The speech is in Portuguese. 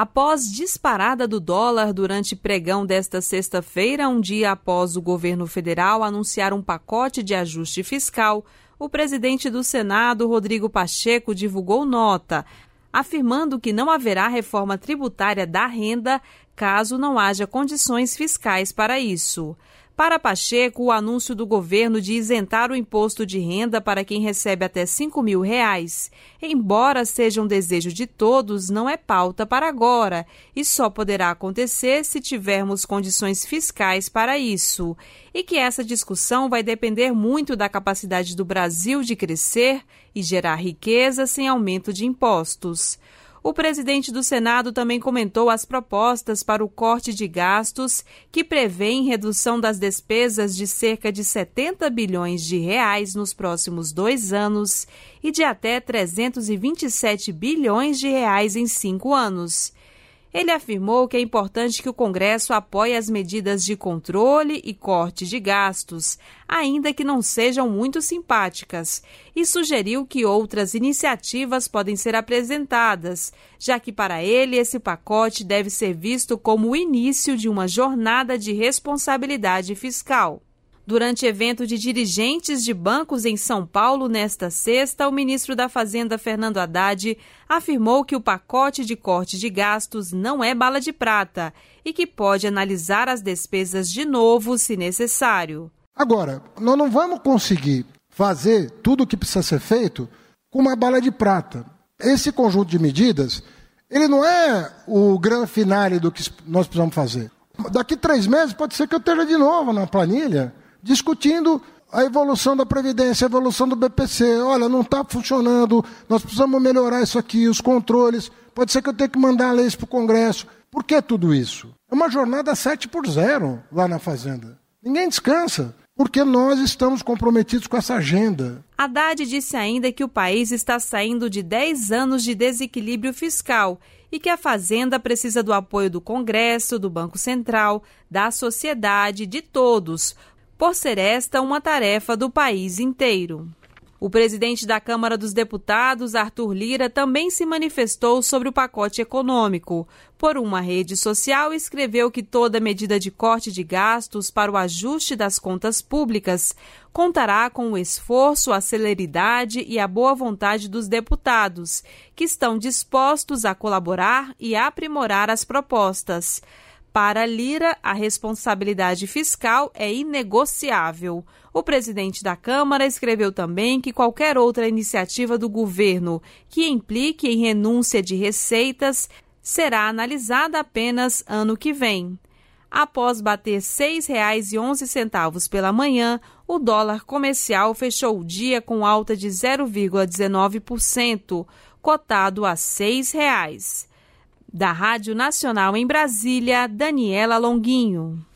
Após disparada do dólar durante pregão desta sexta-feira, um dia após o governo federal anunciar um pacote de ajuste fiscal, o presidente do Senado, Rodrigo Pacheco, divulgou nota, afirmando que não haverá reforma tributária da renda caso não haja condições fiscais para isso. Para Pacheco, o anúncio do governo de isentar o imposto de renda para quem recebe até R$5.000, embora seja um desejo de todos, não é pauta para agora e só poderá acontecer se tivermos condições fiscais para isso. E que essa discussão vai depender muito da capacidade do Brasil de crescer e gerar riqueza sem aumento de impostos. O presidente do Senado também comentou as propostas para o corte de gastos, que prevêem redução das despesas de cerca de R$70 bilhões nos próximos 2 anos e de até R$327 bilhões em 5 anos. Ele afirmou que é importante que o Congresso apoie as medidas de controle e corte de gastos, ainda que não sejam muito simpáticas, e sugeriu que outras iniciativas podem ser apresentadas, já que para ele esse pacote deve ser visto como o início de uma jornada de responsabilidade fiscal. Durante evento de dirigentes de bancos em São Paulo nesta sexta, o ministro da Fazenda, Fernando Haddad, afirmou que o pacote de corte de gastos não é bala de prata e que pode analisar as despesas de novo, se necessário. Agora, nós não vamos conseguir fazer tudo o que precisa ser feito com uma bala de prata. Esse conjunto de medidas, ele não é o grande finale do que nós precisamos fazer. Daqui 3 meses pode ser que eu esteja de novo na planilha, discutindo a evolução da Previdência, a evolução do BPC. Olha, não está funcionando, nós precisamos melhorar isso aqui, os controles. Pode ser que eu tenha que mandar leis para o Congresso. Por que tudo isso? É uma jornada 7x0 lá na Fazenda. Ninguém descansa, porque nós estamos comprometidos com essa agenda. Haddad disse ainda que o país está saindo de 10 anos de desequilíbrio fiscal e que a Fazenda precisa do apoio do Congresso, do Banco Central, da sociedade, de todos, por ser esta uma tarefa do país inteiro. O presidente da Câmara dos Deputados, Arthur Lira, também se manifestou sobre o pacote econômico. Por uma rede social, escreveu que toda medida de corte de gastos para o ajuste das contas públicas contará com o esforço, a celeridade e a boa vontade dos deputados, que estão dispostos a colaborar e aprimorar as propostas. Para Lira, a responsabilidade fiscal é inegociável. O presidente da Câmara escreveu também que qualquer outra iniciativa do governo que implique em renúncia de receitas será analisada apenas ano que vem. Após bater R$ 6,11 pela manhã, o dólar comercial fechou o dia com alta de 0,19%, cotado a R$ 6,00. Da Rádio Nacional em Brasília, Daniela Longuinho.